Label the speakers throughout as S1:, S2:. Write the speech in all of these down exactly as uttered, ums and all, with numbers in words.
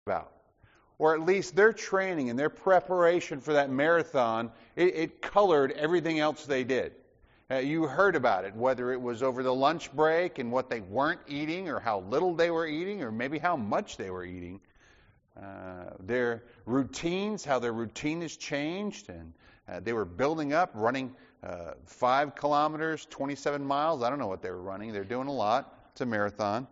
S1: about. Or at least their training and their preparation for that marathon, it, it colored everything else they did. Uh, you heard about it, whether it was over the lunch break and what they weren't eating, or how little they were eating, or maybe how much they were eating. Uh, their routines, how their routine has changed, and uh, they were building up, running uh, five kilometers, twenty-seven miles. I don't know what they were running. They're doing a lot. It's a marathon.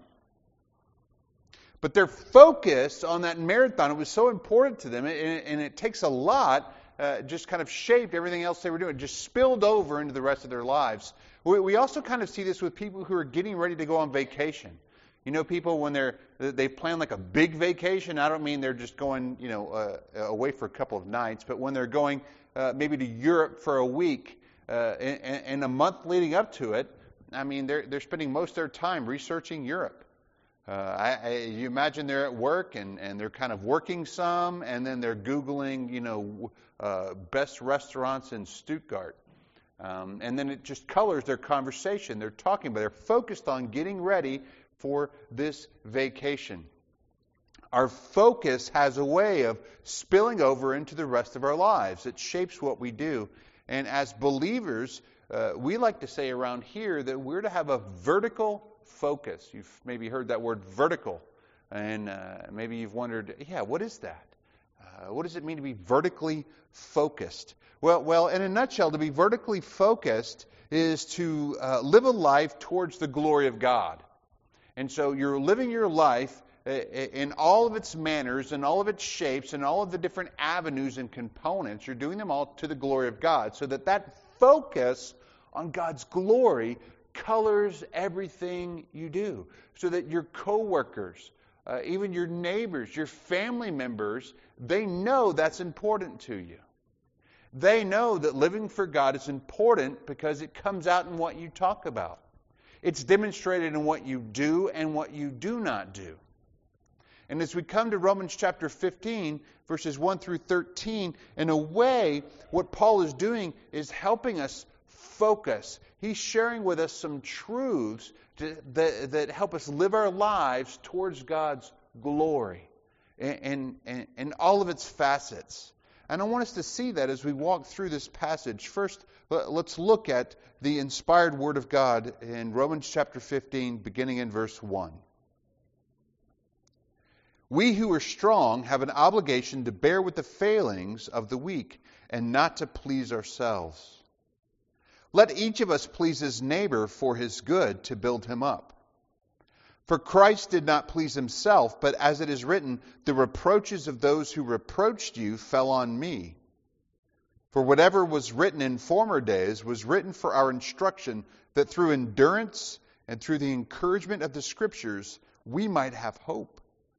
S1: But their focus on that marathon, it was so important to them, and, and it takes a lot, uh, just kind of shaped everything else they were doing. It just spilled over into the rest of their lives. We, we also kind of see this with people who are getting ready to go on vacation. You know, people when they're they plan like a big vacation. I don't mean they're just going, you know, uh, away for a couple of nights, but when they're going uh, maybe to Europe for a week uh, and, and a month leading up to it, I mean, they're they're spending most of their time researching Europe. Uh, I, I, you imagine they're at work and, and they're kind of working some, and then they're Googling, you know, uh, best restaurants in Stuttgart. Um, and then it just colors their conversation. They're talking, but they're focused on getting ready for this vacation. Our focus has a way of spilling over into the rest of our lives. It shapes what we do. And as believers, uh, we like to say around here that we're to have a vertical focus. You've maybe heard that word vertical, and uh, maybe you've wondered, yeah, what is that? Uh, what does it mean to be vertically focused? Well, well, in a nutshell, to be vertically focused is to uh, live a life towards the glory of God. And so you're living your life in all of its manners and all of its shapes and all of the different avenues and components. You're doing them all to the glory of God, so that that focus on God's glory colors everything you do, so that your coworkers, uh, even your neighbors, your family members, they know that's important to you. They know that living for God is important because it comes out in what you talk about. It's demonstrated in what you do and what you do not do. And as we come to Romans chapter fifteen, verses one through thirteen, in a way, what Paul is doing is helping us focus. He's sharing with us some truths to, that, that help us live our lives towards God's glory in, in, in all of its facets. And I want us to see that as we walk through this passage. First, let's look at the inspired Word of God in Romans chapter fifteen, beginning in verse one. We who are strong have an obligation to bear with the failings of the weak and not to please ourselves. Let each of us please his neighbor for his good, to build him up. For Christ did not please himself, but as it is written, the reproaches of those who reproached you fell on me. For whatever was written in former days was written for our instruction, that through endurance and through the encouragement of the Scriptures we might have hope.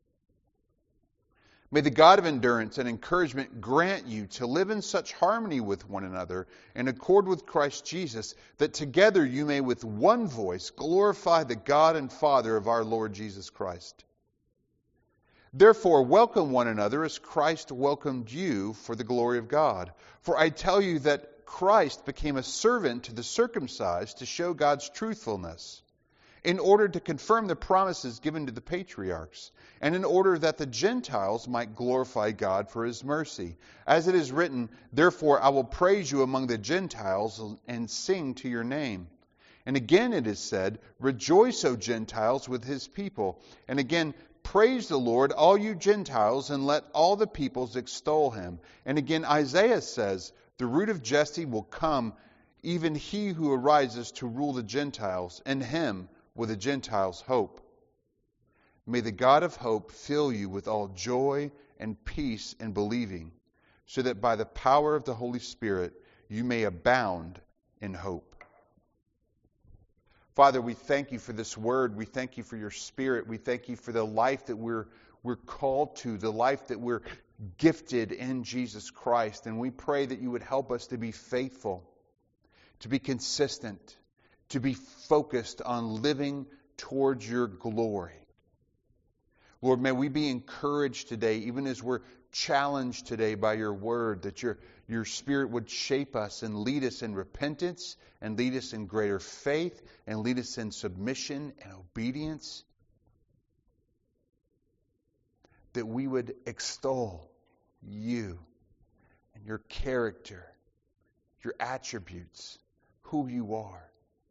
S1: May the God of endurance and encouragement grant you to live in such harmony with one another, in accord with Christ Jesus, that together you may with one voice glorify the God and Father of our Lord Jesus Christ. Therefore, welcome one another as Christ welcomed you for the glory of God. For I tell you that Christ became a servant to the circumcised to show God's truthfulness, in order to confirm the promises given to the patriarchs, and in order that the Gentiles might glorify God for his mercy. As it is written, therefore I will praise you among the Gentiles and sing to your name. And again it is said, rejoice, O Gentiles, with his people. And again, praise the Lord, all you Gentiles, and let all the peoples extol him. And again Isaiah says, the root of Jesse will come, even he who arises to rule the Gentiles, and him with the Gentiles' hope. May the God of hope fill you with all joy and peace in believing, so that by the power of the Holy Spirit you may abound in hope. Father, we thank you for this word. We thank you for your Spirit. We thank you for the life that we're we're called to, the life that we're gifted in Jesus Christ. And we pray that you would help us to be faithful, to be consistent, to be focused on living towards your glory. Lord, may we be encouraged today, even as we're challenged today by your word, that your, your Spirit would shape us and lead us in repentance, and lead us in greater faith, and lead us in submission and obedience. that we would extol you and your character, your attributes, who you are.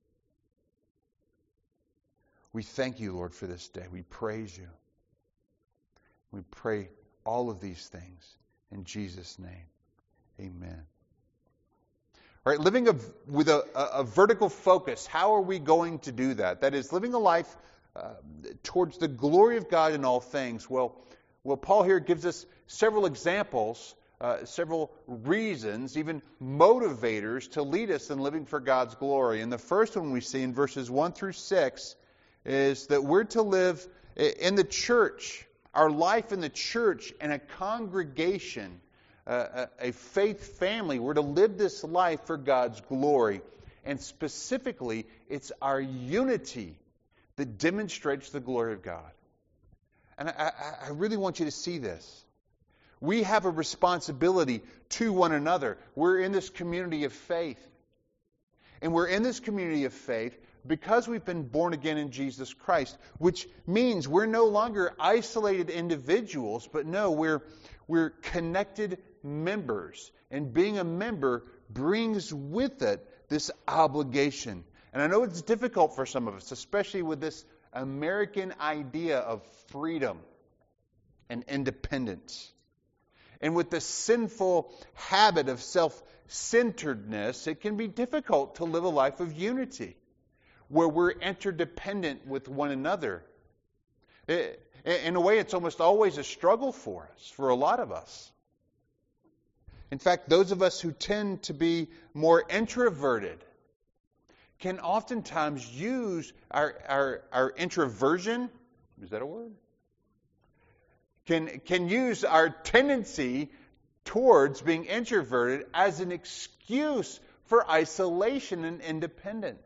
S1: We thank you, Lord, for this day. We praise you. We pray all of these things in Jesus' name. Amen. All right, living a, with a, a, a vertical focus. How are we going to do that? That is, living a life uh, towards the glory of God in all things. Well, well, Paul here gives us several examples, uh, several reasons, even motivators to lead us in living for God's glory. And the first one we see in verses one through six is that we're to live in the church, our life in the church and a congregation, uh, a faith family. We're to live this life for God's glory. And specifically, it's our unity that demonstrates the glory of God. And I, I, I really want you to see this. We have a responsibility to one another. We're in this community of faith. And we're in this community of faith because we've been born again in Jesus Christ, which means we're no longer isolated individuals, but no, we're, we're connected members. And being a member brings with it this obligation. And I know it's difficult for some of us, especially with this American idea of freedom and independence. And with the sinful habit of self-centeredness, it can be difficult to live a life of unity, where we're interdependent with one another. In a way, it's almost always a struggle for us, for a lot of us. In fact, those of us who tend to be more introverted can oftentimes use our, our, our introversion, is that a word? Can, can use our tendency towards being introverted as an excuse for isolation and independence.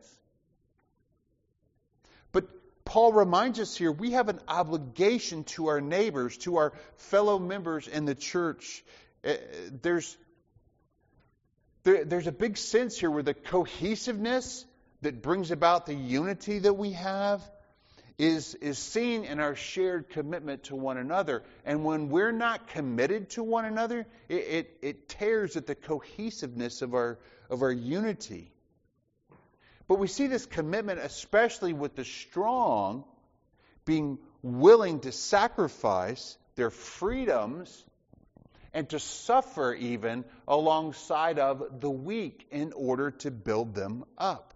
S1: But Paul reminds us here, we have an obligation to our neighbors, to our fellow members in the church. There's, there, there's a big sense here where the cohesiveness that brings about the unity that we have is, is seen in our shared commitment to one another. And when we're not committed to one another, it, it, it tears at the cohesiveness of our, of our unity. But we see this commitment especially with the strong being willing to sacrifice their freedoms and to suffer even alongside of the weak in order to build them up.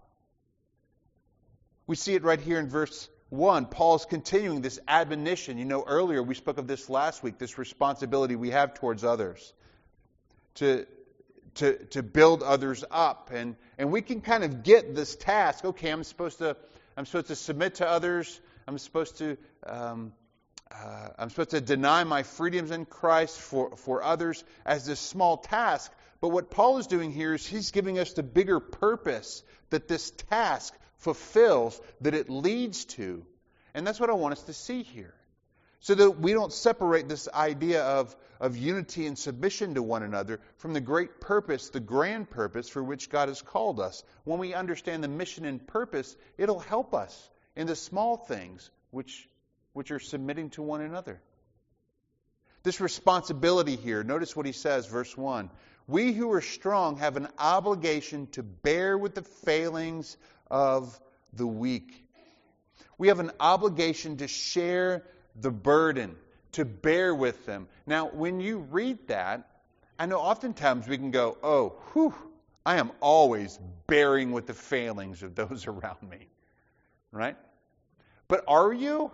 S1: We see it right here in verse one. Paul's continuing this admonition. You know, earlier we spoke of this last week, this responsibility we have towards others to, to, to build others up. And, and we can kind of get this task. Okay, I'm supposed to, I'm supposed to submit to others. I'm supposed to, um, uh, I'm supposed to deny my freedoms in Christ for, for others as this small task. But what Paul is doing here is he's giving us the bigger purpose that this task fulfills, that it leads to. And that's what I want us to see here. So that we don't separate this idea of, of unity and submission to one another from the great purpose, the grand purpose for which God has called us. When we understand the mission and purpose, it'll help us in the small things which, which are submitting to one another. This responsibility here, notice what he says, verse one. We who are strong have an obligation to bear with the failings of the weak. We have an obligation to share the burden, to bear with them. Now, when you read that, I know oftentimes we can go, oh, whew, I am always bearing with the failings of those around me. Right? But are you?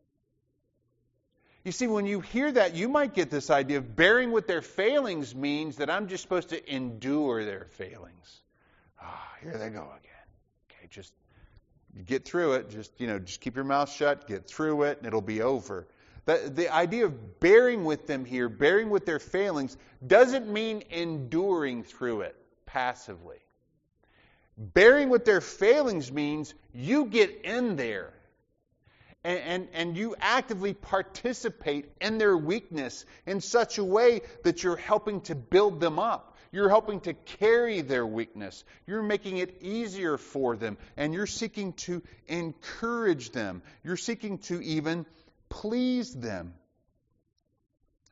S1: You see, when you hear that, you might get this idea of bearing with their failings means that I'm just supposed to endure their failings. Ah, oh, here they go again. Okay, just get through it. Just, you know, just keep your mouth shut, get through it, and it'll be over. The, the idea of bearing with them here, bearing with their failings, doesn't mean enduring through it passively. Bearing with their failings means you get in there. And, and, and you actively participate in their weakness in such a way that you're helping to build them up. You're helping to carry their weakness. You're making it easier for them. And you're seeking to encourage them. You're seeking to even please them.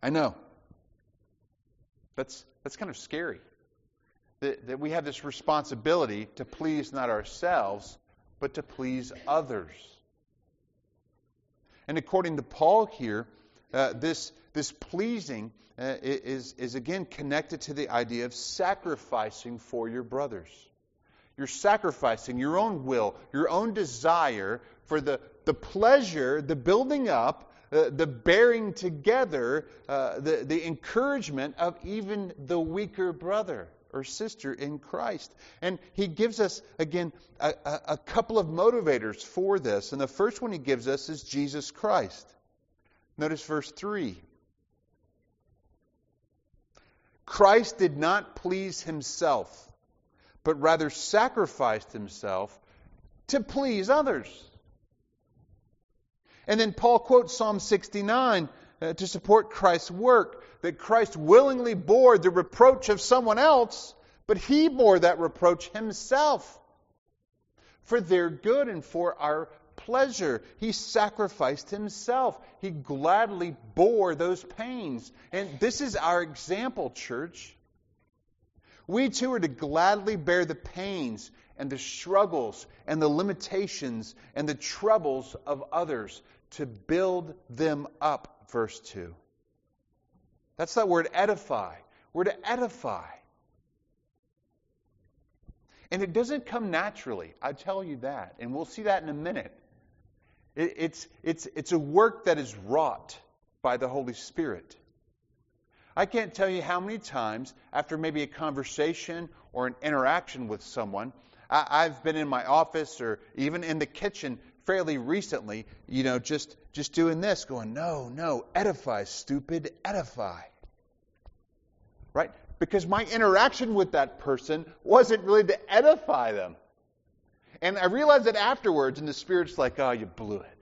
S1: I know. That's, that's kind of scary. That, that we have this responsibility to please not ourselves, but to please others. And according to Paul here, uh, this, this pleasing uh, is, is again connected to the idea of sacrificing for your brothers. You're sacrificing your own will, your own desire for the, the pleasure, the building up, uh, the bearing together, uh, the, the encouragement of even the weaker brother or sister in Christ. And he gives us, again, a, a, a couple of motivators for this. And the first one he gives us is Jesus Christ. Notice verse three. Christ did not please himself, but rather sacrificed himself to please others. And then Paul quotes Psalm sixty-nine uh, to support Christ's work, that Christ willingly bore the reproach of someone else, but he bore that reproach himself for their good and for our pleasure. He sacrificed himself. He gladly bore those pains. And this is our example, church. We too are to gladly bear the pains and the struggles and the limitations and the troubles of others to build them up, verse two. That's that word edify. We're to edify. And it doesn't come naturally, I tell you that. And we'll see that in a minute. It, it's, it's, it's a work that is wrought by the Holy Spirit. I can't tell you how many times, after maybe a conversation or an interaction with someone, I, I've been in my office or even in the kitchen fairly recently, you know, just, just doing this, going, no, no, edify, stupid, edify. Right? Because my interaction with that person wasn't really to edify them. And I realized that afterwards, and the Spirit's like, oh, you blew it.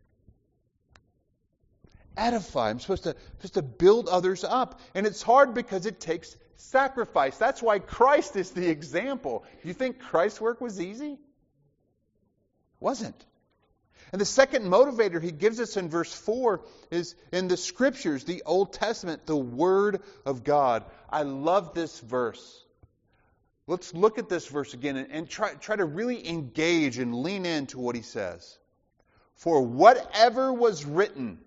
S1: Edify. I'm supposed to, supposed to build others up. And it's hard because it takes sacrifice. That's why Christ is the example. You think Christ's work was easy? It wasn't. And the second motivator he gives us in verse four is in the Scriptures, the Old Testament, the Word of God. I love this verse. Let's look at this verse again and, and try, try to really engage and lean into what he says. For whatever was written.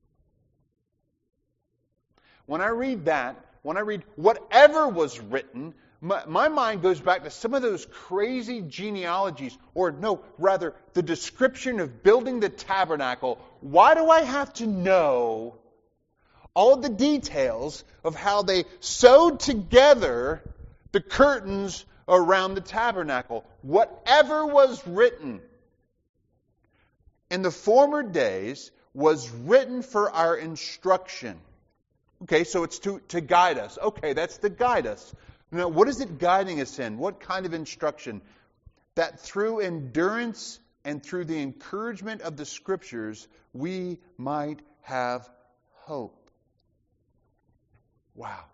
S1: When I read that, when I read whatever was written, my, my mind goes back to some of those crazy genealogies, or no, rather, the description of building the tabernacle. Why do I have to know all the details of how they sewed together the curtains around the tabernacle? Whatever was written in the former days was written for our instruction. Okay, so it's to, to guide us. Okay, that's to guide us. Now, what is it guiding us in? What kind of instruction? That through endurance and through the encouragement of the Scriptures, we might have hope. Wow.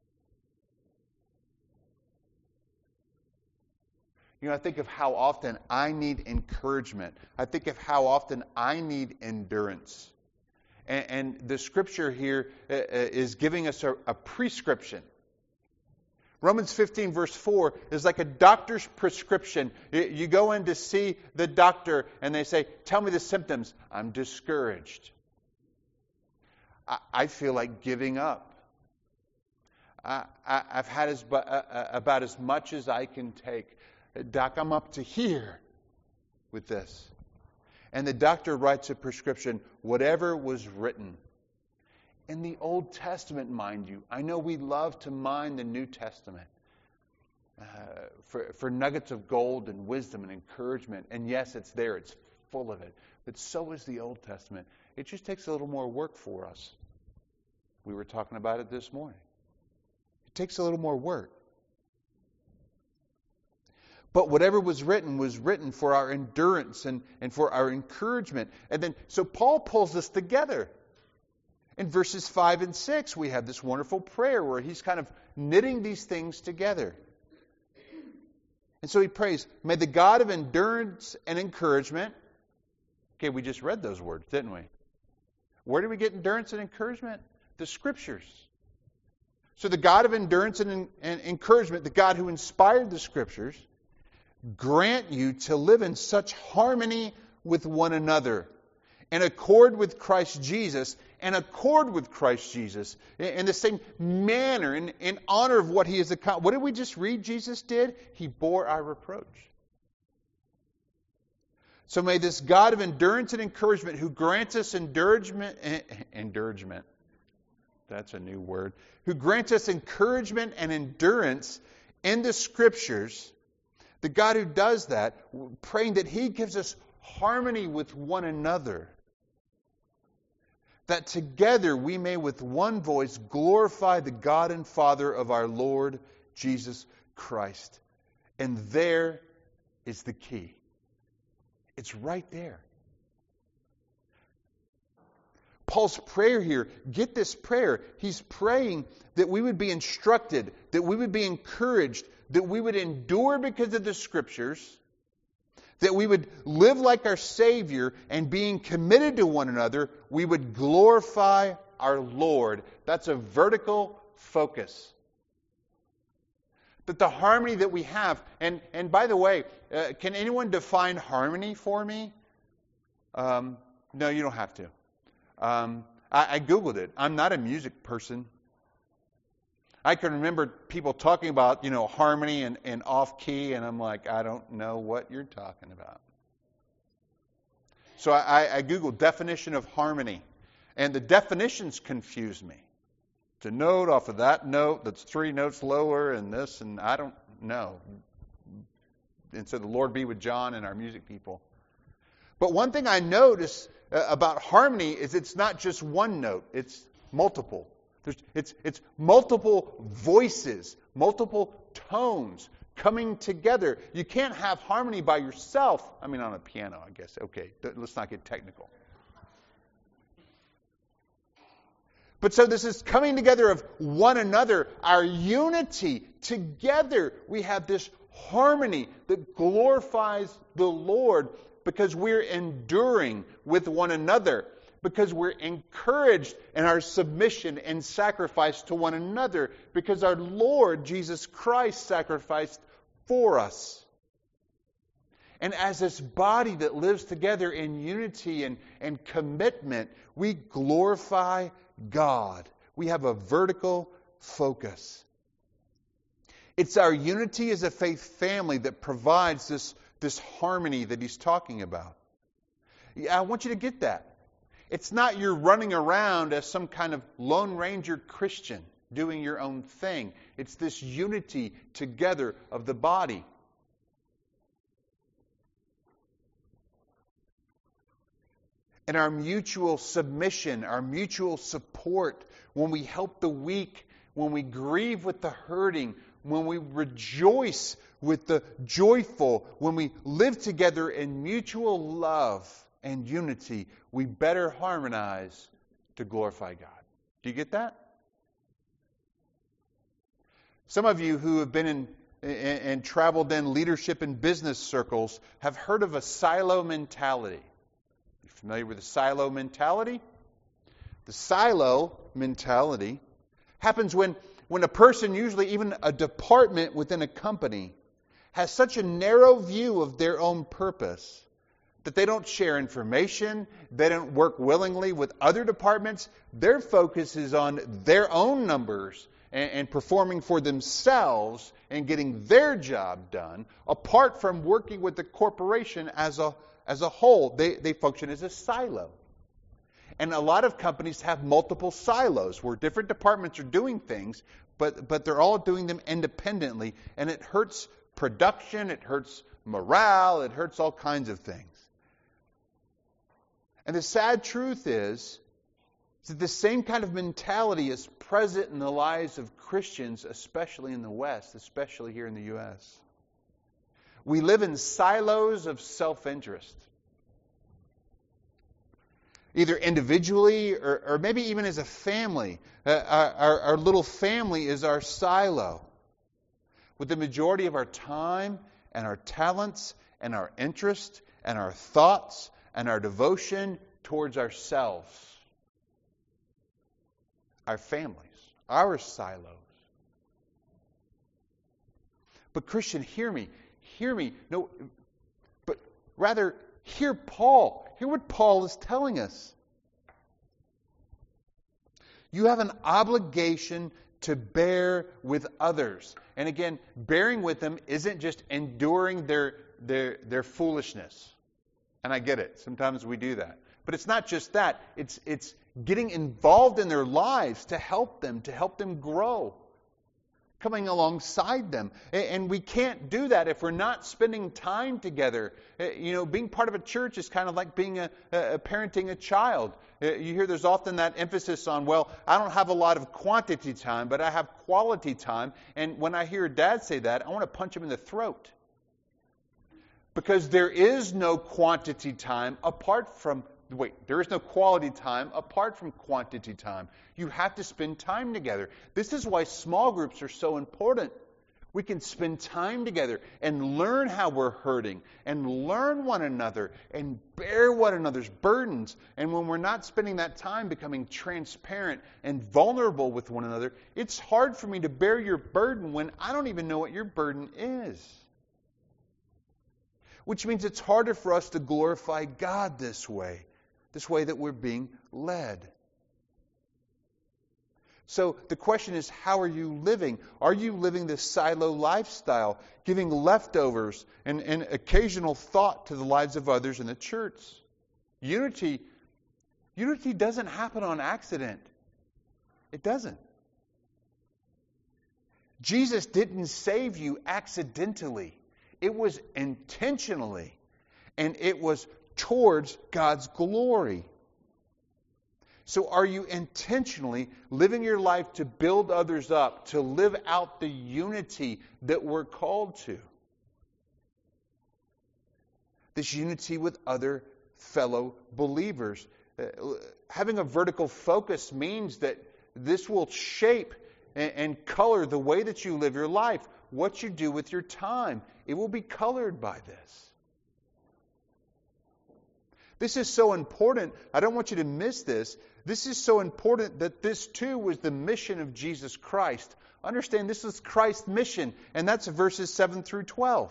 S1: You know, I think of how often I need encouragement. I think of how often I need endurance. And, and the Scripture here uh, is giving us a, a prescription. Romans fifteen verse four is like a doctor's prescription. You go in to see the doctor and they say, tell me the symptoms. I'm discouraged. I, I feel like giving up. I, I, I've had as, uh, about as much as I can take. Doc, I'm up to here with this. And the doctor writes a prescription, whatever was written. In the Old Testament, mind you. I know we love to mine the New Testament uh, for, for nuggets of gold and wisdom and encouragement. And yes, it's there. It's full of it. But so is the Old Testament. It just takes a little more work for us. We were talking about it this morning. It takes a little more work. But whatever was written was written for our endurance and, and for our encouragement. And then, so Paul pulls this together. In verses five and six, we have this wonderful prayer where he's kind of knitting these things together. And so he prays, may the God of endurance and encouragement. Okay, we just read those words, didn't we? Where do we get endurance and encouragement? the Scriptures. So the God of endurance and, and encouragement, the God who inspired the Scriptures, grant you to live in such harmony with one another, in accord with Christ Jesus, in accord with Christ Jesus, in the same manner, in, in honor of what He has accomplished. What did we just read Jesus did? He bore our reproach. So may this God of endurance and encouragement, who grants us encouragement, encouragement, that's a new word, who grants us encouragement and endurance in the Scriptures, the God who does that, praying that He gives us harmony with one another, that together we may with one voice glorify the God and Father of our Lord Jesus Christ. And there is the key. It's right there. Paul's prayer here, get this prayer. He's praying that we would be instructed, that we would be encouraged, that we would endure because of the Scriptures, that we would live like our Savior, and being committed to one another, we would glorify our Lord. That's a vertical focus. That the harmony that we have, and, and by the way, uh, can anyone define harmony for me? Um, no, you don't have to. Um, I, I Googled it. I'm not a music person. I can remember people talking about, you know, harmony and, and off-key, and I'm like, I don't know what you're talking about. So I, I Googled definition of harmony, and the definitions confuse me. It's a note off of that note that's three notes lower and this, and I don't know. And so the Lord be with John and our music people. But one thing I notice uh, about harmony is it's not just one note, it's multiple. There's, it's, it's multiple voices, multiple tones coming together. You can't have harmony by yourself. I mean, on a piano, I guess. Okay, let's not get technical. But so this is coming together of one another, our unity. Together we have this harmony that glorifies the Lord because we're enduring with one another, because we're encouraged in our submission and sacrifice to one another, because our Lord Jesus Christ sacrificed for us. And as this body that lives together in unity and, and commitment, we glorify God. We have a vertical focus. It's our unity as a faith family that provides this, this harmony that he's talking about. I want you to get that. It's not you're running around as some kind of Lone Ranger Christian doing your own thing. It's this unity together of the body. And our mutual submission, our mutual support, when we help the weak, when we grieve with the hurting, when we rejoice with the joyful, when we live together in mutual love and unity, we better harmonize to glorify God. Do you get that? Some of you who have been in and traveled in leadership and business circles have heard of a silo mentality. Familiar with the silo mentality? The silo mentality happens when, when a person, usually even a department within a company, has such a narrow view of their own purpose that they don't share information, they don't work willingly with other departments. Their focus is on their own numbers and, and performing for themselves and getting their job done, apart from working with the corporation as a As a whole. They, they function as a silo. And a lot of companies have multiple silos where different departments are doing things, but, but they're all doing them independently. And it hurts production, it hurts morale, it hurts all kinds of things. And the sad truth is that the same kind of mentality is present in the lives of Christians, especially in the West, especially here in the U S We live in silos of self-interest. Either individually or, or maybe even as a family. Uh, our, our, our little family is our silo. With the majority of our time and our talents and our interest and our thoughts and our devotion towards ourselves. our families, our silos. But Christian, hear me. Hear me. No, but rather hear Paul. Hear what Paul is telling us. You have an obligation to bear with others. And again, bearing with them isn't just enduring their, their, their foolishness. And I get it. Sometimes we do that. But it's not just that. It's, it's getting involved in their lives to help them, to help them grow. Coming alongside them. And we can't do that if we're not spending time together. You know, being part of a church is kind of like being a, a parenting a child. You hear there's often that emphasis on, well, I don't have a lot of quantity time, but I have quality time. And when I hear a dad say that, I want to punch him in the throat. Because there is no quantity time apart from Wait, there is no quality time apart from quantity time. You have to spend time together. This is why small groups are so important. We can spend time together and learn how we're hurting and learn one another and bear one another's burdens. And when we're not spending that time becoming transparent and vulnerable with one another, it's hard for me to bear your burden when I don't even know what your burden is. Which means it's harder for us to glorify God this way. This way that we're being led. So the question is, how are you living? Are you living this silo lifestyle, giving leftovers and, and occasional thought to the lives of others in the church? Unity, unity doesn't happen on accident. It doesn't. Jesus didn't save you accidentally. It was intentionally. And it was towards God's glory. So are you intentionally living your life to build others up, to live out the unity that we're called to? This unity with other fellow believers. Uh, having a vertical focus means that this will shape and, and color the way that you live your life, what you do with your time. It will be colored by this. This is so important. I don't want you to miss this. This is so important that this too was the mission of Jesus Christ. Understand, this is Christ's mission, and that's verses seven through twelve.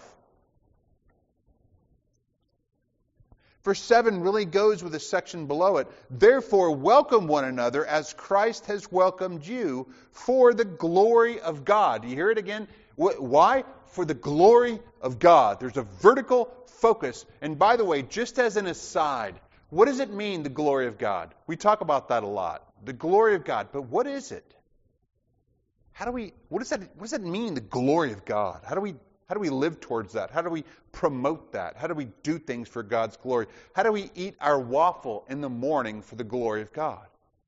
S1: Verse seven really goes with a section below it. Therefore, welcome one another as Christ has welcomed you for the glory of God. Do you hear it again? Why? For the glory of God. There's a vertical focus. And by the way, just as an aside, what does it mean, the glory of God? We talk about that a lot. The glory of God. But what is it? How do we, what does that, what does that mean, the glory of God? How do we, how do we live towards that? How do we promote that? How do we do things for God's glory? How do we eat our waffle in the morning for the glory of God?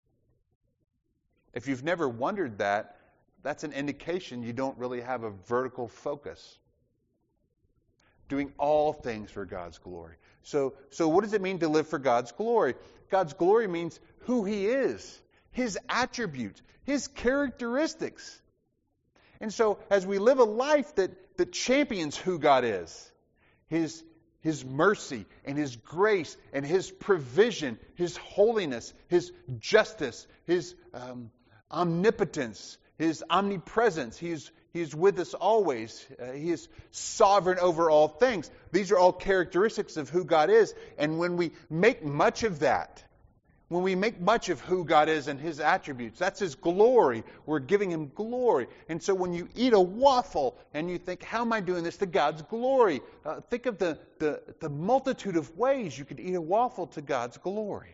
S1: If you've never wondered that, that's an indication you don't really have a vertical focus. Doing all things for God's glory. So, so what does it mean to live for God's glory? God's glory means who He is, His attributes, His characteristics. And so as we live a life that, that champions who God is, His, His mercy and His grace and His provision, His holiness, His justice, His um, omnipotence, His omnipresence, He's He is with us always. Uh, he is sovereign over all things. These are all characteristics of who God is. And when we make much of that, when we make much of who God is and His attributes, that's His glory. We're giving Him glory. And so when you eat a waffle and you think, how am I doing this to God's glory? Uh, think of the, the, the multitude of ways you could eat a waffle to God's glory.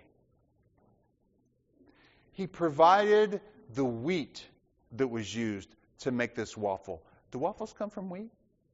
S1: He provided the wheat that was used to make this waffle. Do waffles come from wheat?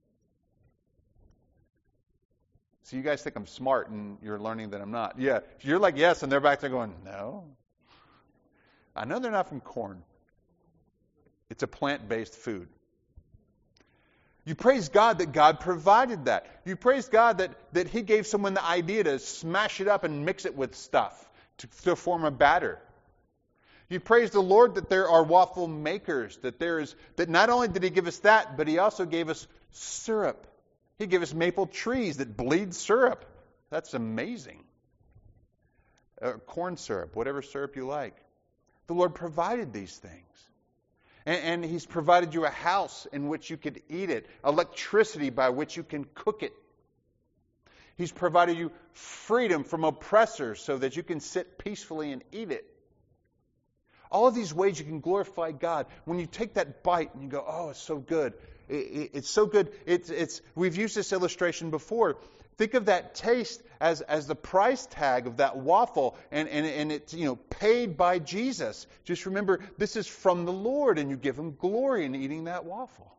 S1: So you guys think I'm smart and you're learning that I'm not. Yeah, you're like, yes, and they're back there going, no. I know they're not from corn. It's a plant-based food. You praise God that God provided that. You praise God that, that He gave someone the idea to smash it up and mix it with stuff to, to form a batter. You praise the Lord that there are waffle makers, that there is, that not only did He give us that, but He also gave us syrup. He gave us maple trees that bleed syrup. That's amazing. Uh, corn syrup, whatever syrup you like. The Lord provided these things. And, and He's provided you a house in which you could eat it, electricity by which you can cook it. He's provided you freedom from oppressors so that you can sit peacefully and eat it. All of these ways you can glorify God. When you take that bite and you go, oh, it's so good. It, it, it's so good. It's, it's, we've used this illustration before. Think of that taste as, as the price tag of that waffle, and, and, and it's, you know, paid by Jesus. Just remember, this is from the Lord, and you give Him glory in eating that waffle.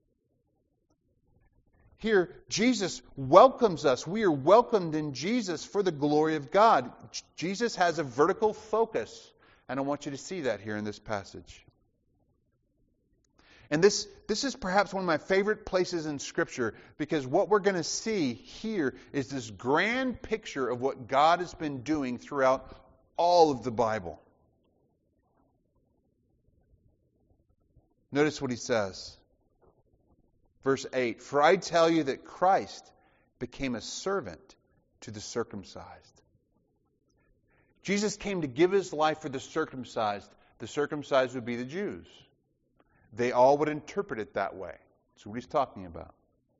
S1: Here, Jesus welcomes us. We are welcomed in Jesus for the glory of God. Jesus has a vertical focus, and I want you to see that here in this passage. And this, this is perhaps one of my favorite places in Scripture, because what we're going to see here is this grand picture of what God has been doing throughout all of the Bible. Notice what He says. Verse eight, "For I tell you that Christ became a servant to the circumcised." Jesus came to give His life for the circumcised. The circumcised would be the Jews. They all would interpret it that way. That's what He's talking about.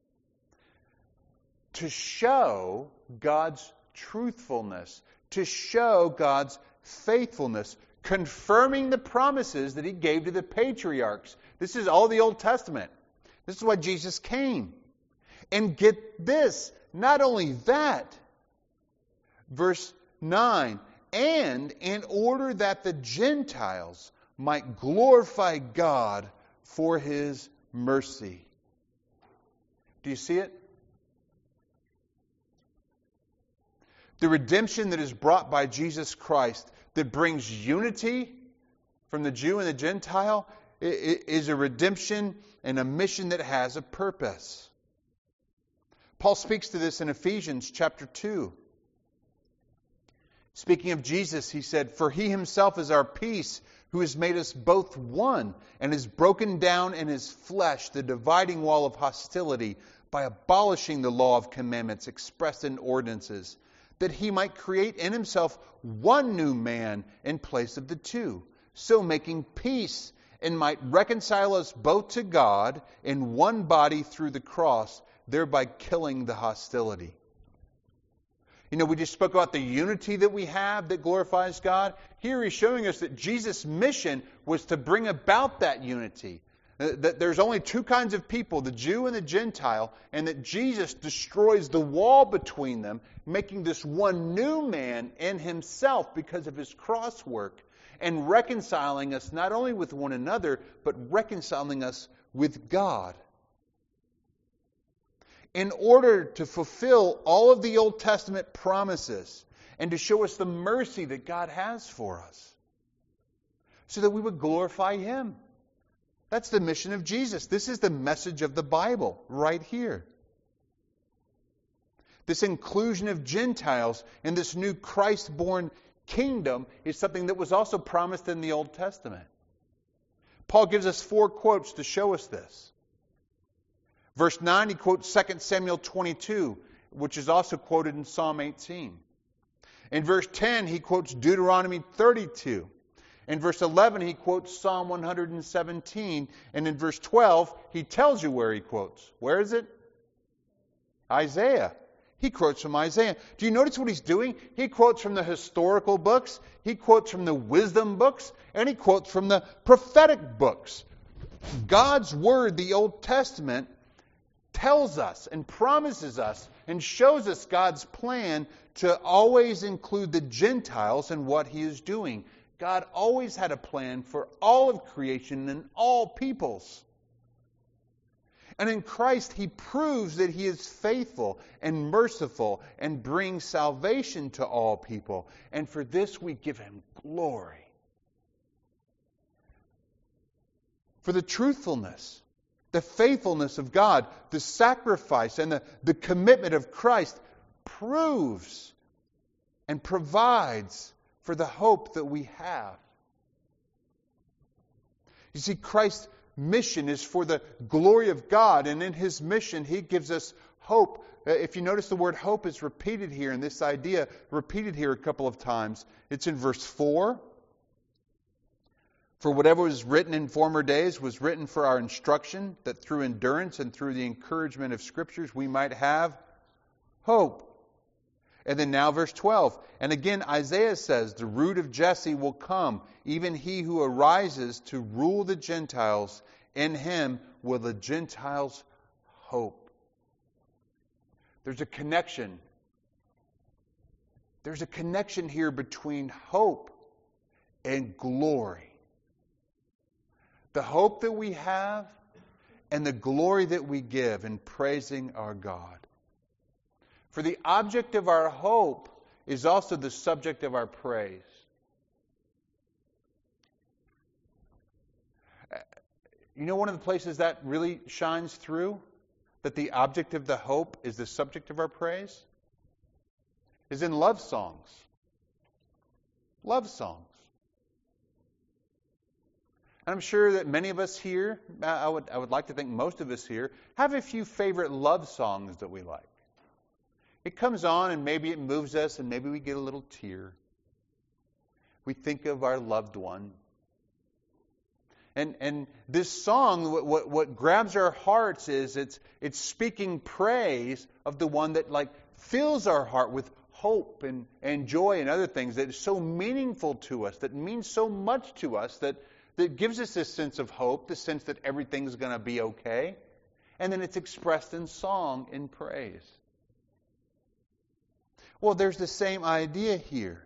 S1: To show God's truthfulness, to show God's faithfulness, confirming the promises that He gave to the patriarchs. This is all the Old Testament. This is why Jesus came. And get this, not only that, verse nine, "And in order that the Gentiles might glorify God for His mercy." Do you see it? The redemption that is brought by Jesus Christ, that brings unity from the Jew and the Gentile, is a redemption and a mission that has a purpose. Paul speaks to this in Ephesians chapter two. Speaking of Jesus, he said, "For He Himself is our peace, who has made us both one, and has broken down in His flesh the dividing wall of hostility by abolishing the law of commandments expressed in ordinances, that He might create in Himself one new man in place of the two, so making peace, and might reconcile us both to God in one body through the cross, thereby killing the hostility." You know, we just spoke about the unity that we have that glorifies God. Here He's showing us that Jesus' mission was to bring about that unity. That there's only two kinds of people, the Jew and the Gentile, and that Jesus destroys the wall between them, making this one new man in Himself because of His cross work, and reconciling us not only with one another, but reconciling us with God. In order to fulfill all of the Old Testament promises and to show us the mercy that God has for us, so that we would glorify Him. That's the mission of Jesus. This is the message of the Bible right here. This inclusion of Gentiles in this new Christ-born kingdom is something that was also promised in the Old Testament. Paul gives us four quotes to show us this. Verse nine, he quotes Second Samuel twenty-two, which is also quoted in Psalm eighteen. In verse ten, he quotes Deuteronomy thirty-two. In verse eleven, he quotes Psalm one hundred seventeen. And in verse twelve, he tells you where he quotes. Where is it? Isaiah. He quotes from Isaiah. Do you notice what he's doing? He quotes from the historical books, he quotes from the wisdom books, and he quotes from the prophetic books. God's Word, the Old Testament, tells us and promises us and shows us God's plan to always include the Gentiles in what He is doing. God always had a plan for all of creation and all peoples. And in Christ, He proves that He is faithful and merciful and brings salvation to all people. And for this, we give Him glory. For the truthfulness, the faithfulness of God, the sacrifice and the, the commitment of Christ proves and provides for the hope that we have. You see, Christ's mission is for the glory of God, and in His mission, He gives us hope. If you notice, the word hope is repeated here, and this idea repeated here a couple of times. It's in verse four, For whatever was written in former days was written for our instruction, that through endurance and through the encouragement of Scriptures we might have hope. And then now verse twelve. And again Isaiah says, the root of Jesse will come, even he who arises to rule the Gentiles. In him will the Gentiles hope. There's a connection. There's a connection here between hope and glory. The hope that we have and the glory that we give in praising our God. For the object of our hope is also the subject of our praise. You know one of the places that really shines through? That the object of the hope is the subject of our praise? Is in love songs. Love songs. I'm sure that many of us here, I would, I would like to think most of us here, have a few favorite love songs that we like. It comes on and maybe it moves us and maybe we get a little tear. We think of our loved one. And and this song, what, what, what grabs our hearts is it's it's speaking praise of the one that like fills our heart with hope and, and joy and other things that is so meaningful to us, that means so much to us, that, that gives us this sense of hope, the sense that everything's going to be okay. And then it's expressed in song, in praise. Well, there's the same idea here.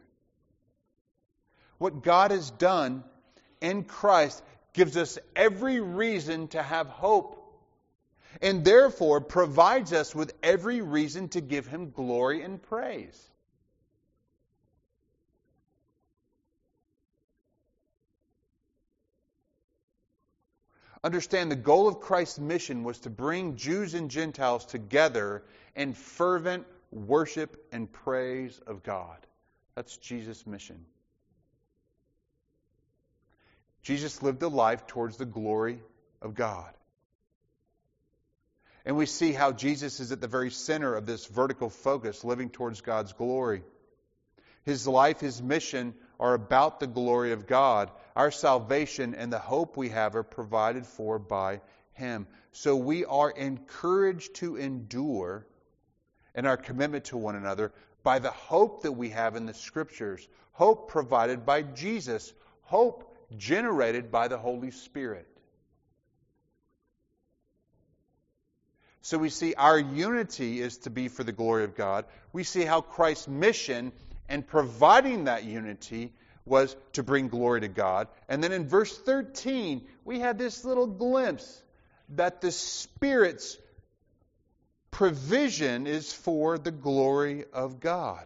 S1: What God has done in Christ gives us every reason to have hope, and therefore provides us with every reason to give Him glory and praise. Understand, the goal of Christ's mission was to bring Jews and Gentiles together in fervent worship and praise of God. That's Jesus' mission. Jesus lived a life towards the glory of God. And we see how Jesus is at the very center of this vertical focus, living towards God's glory. His life, His mission are about the glory of God. Our salvation and the hope we have are provided for by Him. So we are encouraged to endure in our commitment to one another by the hope that we have in the Scriptures. Hope provided by Jesus. Hope generated by the Holy Spirit. So we see our unity is to be for the glory of God. We see how Christ's mission and providing that unity was to bring glory to God. And then in verse thirteen, we had this little glimpse that the Spirit's provision is for the glory of God.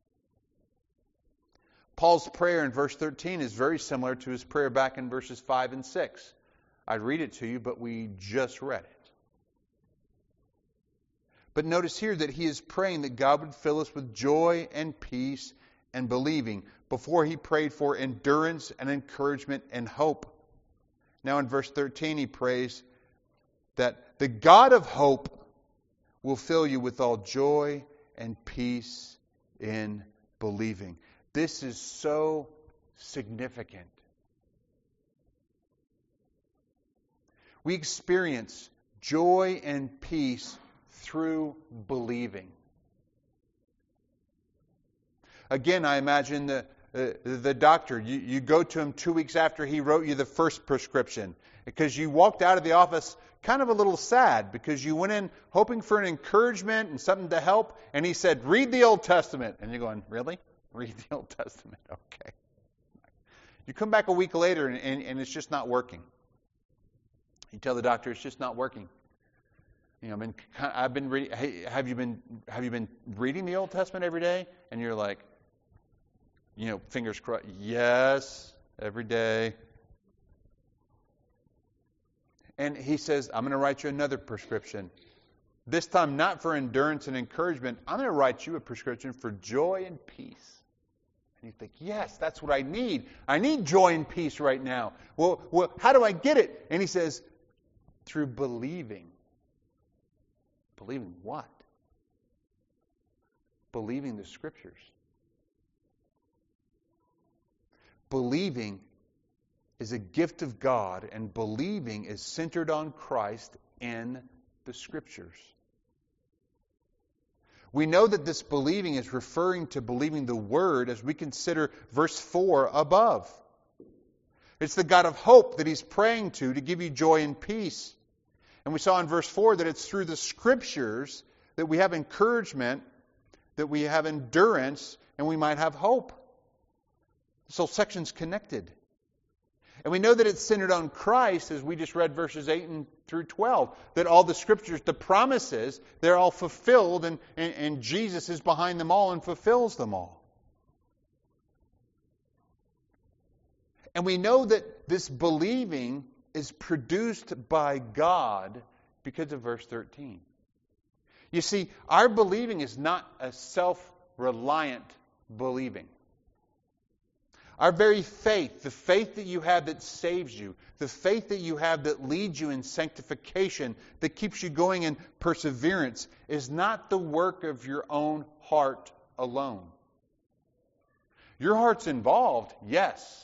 S1: Paul's prayer in verse thirteen is very similar to his prayer back in verses five and six. I'd read it to you, but we just read it. But notice here that he is praying that God would fill us with joy and peace and believing. Before he prayed for endurance and encouragement and hope. Now in verse thirteen he prays that the God of hope will fill you with all joy and peace in believing. This is so significant. We experience joy and peace through believing. Again, I imagine the, uh, the doctor, you, you go to him two weeks after he wrote you the first prescription, because you walked out of the office kind of a little sad, because you went in hoping for an encouragement and something to help, and he said, read the Old Testament. And you're going, really? Read the Old Testament. Okay. You come back a week later and, and, and it's just not working. You tell the doctor it's just not working. You know, I've been, I've been reading. Hey, have you been, have you been reading the Old Testament every day? And you're like, you know, fingers crossed. Yes, every day. And he says, I'm going to write you another prescription. This time, not for endurance and encouragement. I'm going to write you a prescription for joy and peace. And you think, yes, that's what I need. I need joy and peace right now. Well, well, how do I get it? And he says, through believing. Believing what? Believing the Scriptures. Believing is a gift of God, and believing is centered on Christ in the Scriptures. We know that this believing is referring to believing the Word as we consider verse four above. It's the God of hope that he's praying to to give you joy and peace. And we saw in verse four that it's through the Scriptures that we have encouragement, that we have endurance, and we might have hope. This whole section's connected. And we know that it's centered on Christ, as we just read verses eight and through twelve, that all the Scriptures, the promises, they're all fulfilled, and, and, and Jesus is behind them all and fulfills them all. And we know that this believing is produced by God because of verse thirteen. You see, our believing is not a self-reliant believing. Our very faith, the faith that you have that saves you, the faith that you have that leads you in sanctification, that keeps you going in perseverance, is not the work of your own heart alone. Your heart's involved, yes.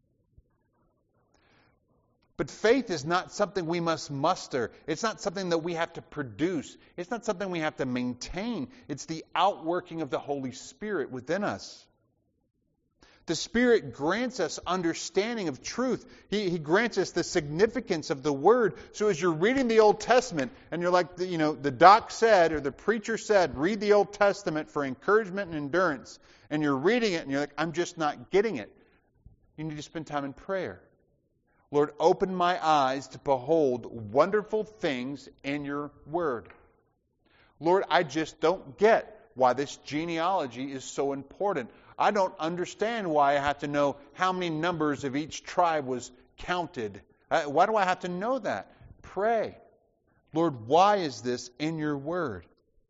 S1: But faith is not something we must muster. It's not something that we have to produce. It's not something we have to maintain. It's the outworking of the Holy Spirit within us. The Spirit grants us understanding of truth. He, he grants us the significance of the Word. So as you're reading the Old Testament, and you're like, you know, the doc said, or the preacher said, read the Old Testament for encouragement and endurance. And you're reading it, and you're like, I'm just not getting it. You need to spend time in prayer. Lord, open my eyes to behold wonderful things in your Word. Lord, I just don't get why this genealogy is so important. I don't understand why I have to know how many numbers of each tribe was counted. Uh, why do I have to know that? Pray. Lord, why is this in your Word?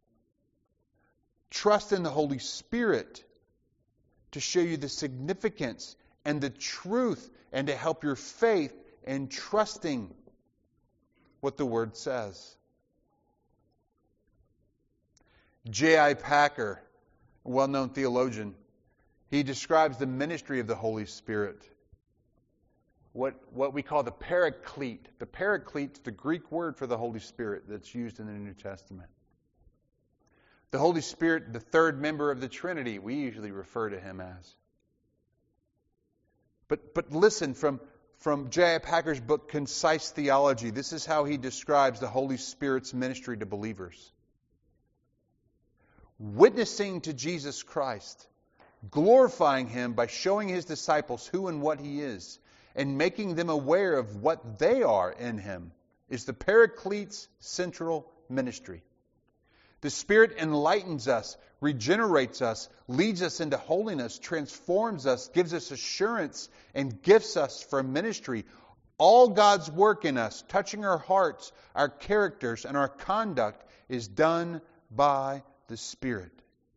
S1: Trust in the Holy Spirit to show you the significance and the truth, and to help your faith in trusting what the Word says. J I Packer, a well-known theologian, he describes the ministry of the Holy Spirit. What, what we call the paraclete. The paraclete is the Greek word for the Holy Spirit that's used in the New Testament. The Holy Spirit, the third member of the Trinity, we usually refer to him as. But, but listen, from, from J I Packer's book, Concise Theology, this is how he describes the Holy Spirit's ministry to believers. Witnessing to Jesus Christ, glorifying Him by showing His disciples who and what He is, and making them aware of what they are in Him, is the Paraclete's central ministry. The Spirit enlightens us, regenerates us, leads us into holiness, transforms us, gives us assurance, and gifts us for ministry. All God's work in us, touching our hearts, our characters, and our conduct, is done by the Spirit.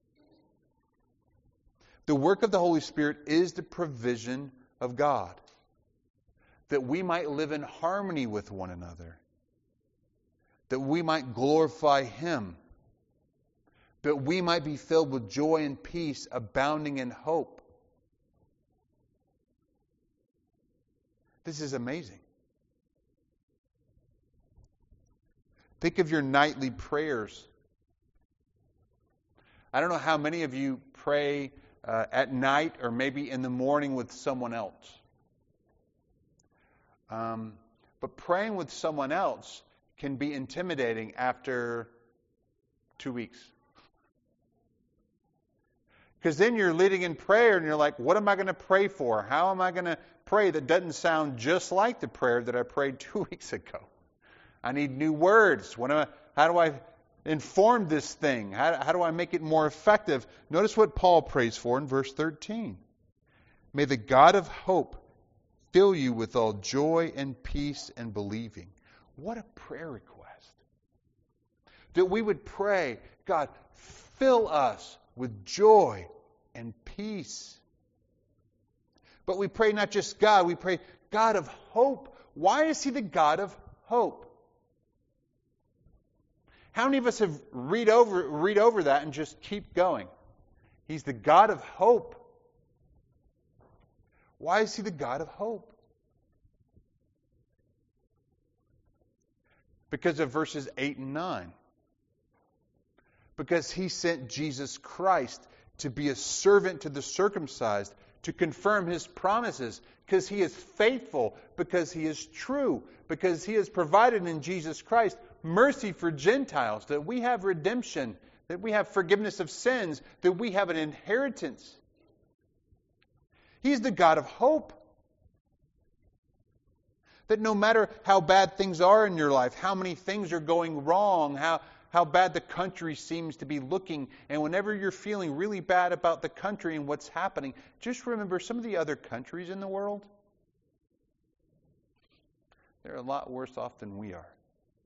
S1: The work of the Holy Spirit is the provision of God, that we might live in harmony with one another, that we might glorify Him, that we might be filled with joy and peace, abounding in hope. This is amazing. Think of your nightly prayers. I don't know how many of you pray uh, at night or maybe in the morning with someone else. Um, but praying with someone else can be intimidating after two weeks. Because then you're leading in prayer and you're like, what am I going to pray for? How am I going to pray that doesn't sound just like the prayer that I prayed two weeks ago? I need new words. What am I, how do I inform this thing? How, how do I make it more effective? Notice what Paul prays for in verse thirteen. May the God of hope fill you with all joy and peace and believing. What a prayer request. That we would pray, God, fill us with joy and peace. But we pray not just God, we pray God of hope. Why is He the God of hope? How many of us have read over read over that and just keep going? He's the God of hope. Why is He the God of hope? Because of verses eight and nine. Because he sent Jesus Christ to be a servant to the circumcised, to confirm his promises, because he is faithful, because he is true, because he has provided in Jesus Christ mercy for Gentiles, that we have redemption, that we have forgiveness of sins, that we have an inheritance. He's the God of hope. That no matter how bad things are in your life, how many things are going wrong, how how bad the country seems to be looking, and whenever you're feeling really bad about the country and what's happening, just remember some of the other countries in the world, they're a lot worse off than we are.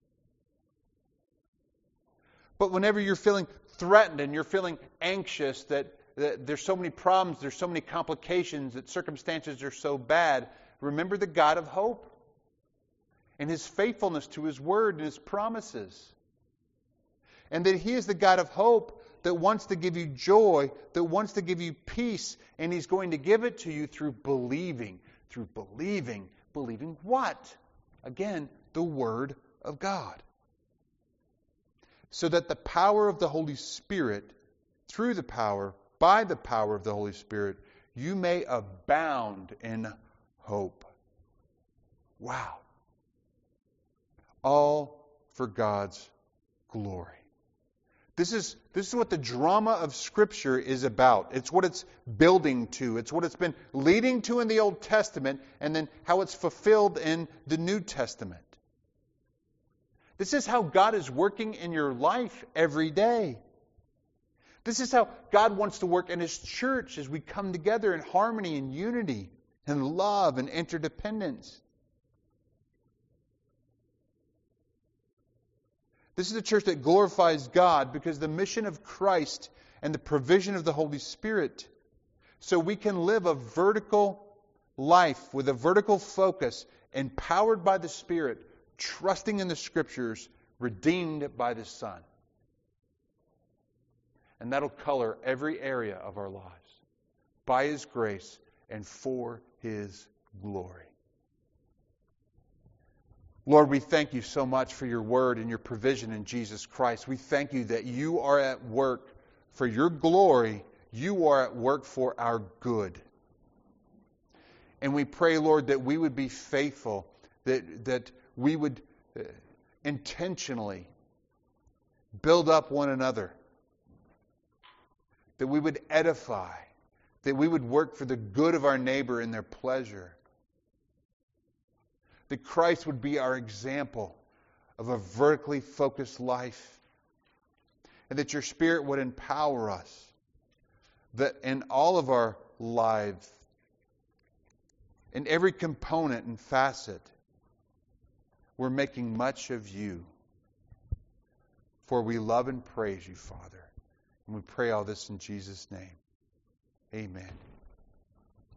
S1: But whenever you're feeling threatened and you're feeling anxious that, that there's so many problems, there's so many complications, that circumstances are so bad, remember the God of hope and his faithfulness to his word and his promises. And that he is the God of hope that wants to give you joy, that wants to give you peace, and he's going to give it to you through believing. Through believing. Believing what? Again, the Word of God. So that the power of the Holy Spirit, through the power, by the power of the Holy Spirit, you may abound in hope. Wow. All for God's glory. This is, this is what the drama of Scripture is about. It's what it's building to. It's what it's been leading to in the Old Testament, and then how it's fulfilled in the New Testament. This is how God is working in your life every day. This is how God wants to work in His church as we come together in harmony and unity and love and interdependence. This is a church that glorifies God because the mission of Christ and the provision of the Holy Spirit, so we can live a vertical life with a vertical focus, empowered by the Spirit, trusting in the Scriptures, redeemed by the Son. And that'll color every area of our lives by His grace and for His glory. Lord, we thank you so much for your word and your provision in Jesus Christ. We thank you that you are at work for your glory. You are at work for our good. And we pray, Lord, that we would be faithful, that, that we would uh, intentionally build up one another, that we would edify, that we would work for the good of our neighbor and their pleasure. That Christ would be our example of a vertically focused life. And that your Spirit would empower us. That in all of our lives, in every component and facet, we're making much of you. For we love and praise you, Father. And we pray all this in Jesus' name. Amen.